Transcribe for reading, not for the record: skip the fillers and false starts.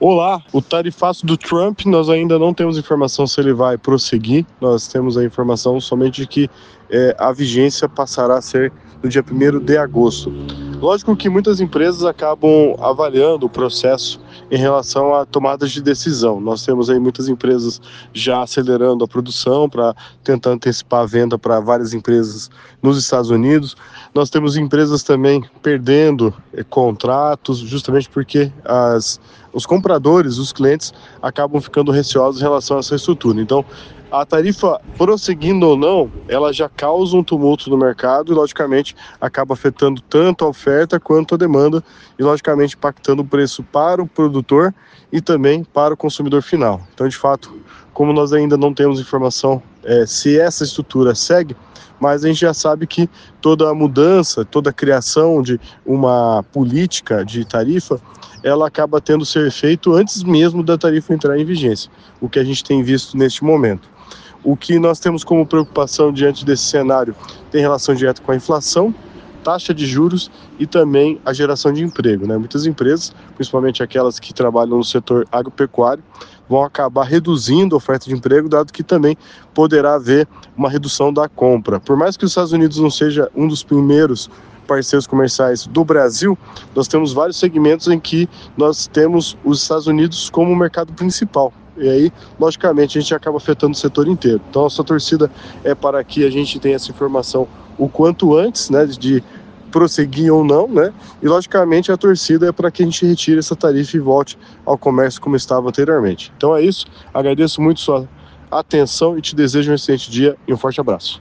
Olá, o tarifaço do Trump, nós ainda não temos informação se ele vai prosseguir, nós temos a informação somente de que a vigência passará a ser no dia 1º de agosto. Lógico que muitas empresas acabam avaliando o processo em relação a tomadas de decisão. Nós temos aí muitas empresas já acelerando a produção para tentar antecipar a venda para várias empresas nos Estados Unidos. Nós temos empresas também perdendo contratos, justamente porque os compradores, os clientes, acabam ficando receosos em relação a essa estrutura. Então, a tarifa, prosseguindo ou não, ela já causa um tumulto no mercado e, logicamente, acaba afetando tanto a oferta quanto a demanda e, logicamente, impactando o preço para o produtor e também para o consumidor final. Então, de fato, como nós ainda não temos informação se essa estrutura segue, mas a gente já sabe que toda a mudança, toda a criação de uma política de tarifa, ela acaba tendo ser feito antes mesmo da tarifa entrar em vigência, o que a gente tem visto neste momento. O que nós temos como preocupação diante desse cenário tem relação direta com a inflação, taxa de juros e também a geração de emprego, né? Muitas empresas, principalmente aquelas que trabalham no setor agropecuário, vão acabar reduzindo a oferta de emprego, dado que também poderá haver uma redução da compra. Por mais que os Estados Unidos não seja um dos primeiros parceiros comerciais do Brasil, nós temos vários segmentos em que nós temos os Estados Unidos como o mercado principal. E aí, logicamente, a gente acaba afetando o setor inteiro. Então, a nossa torcida é para que a gente tenha essa informação o quanto antes, né, de prosseguir ou não, né? E, logicamente, a torcida é para que a gente retire essa tarifa e volte ao comércio como estava anteriormente. Então é isso, agradeço muito sua atenção e te desejo um excelente dia e um forte abraço.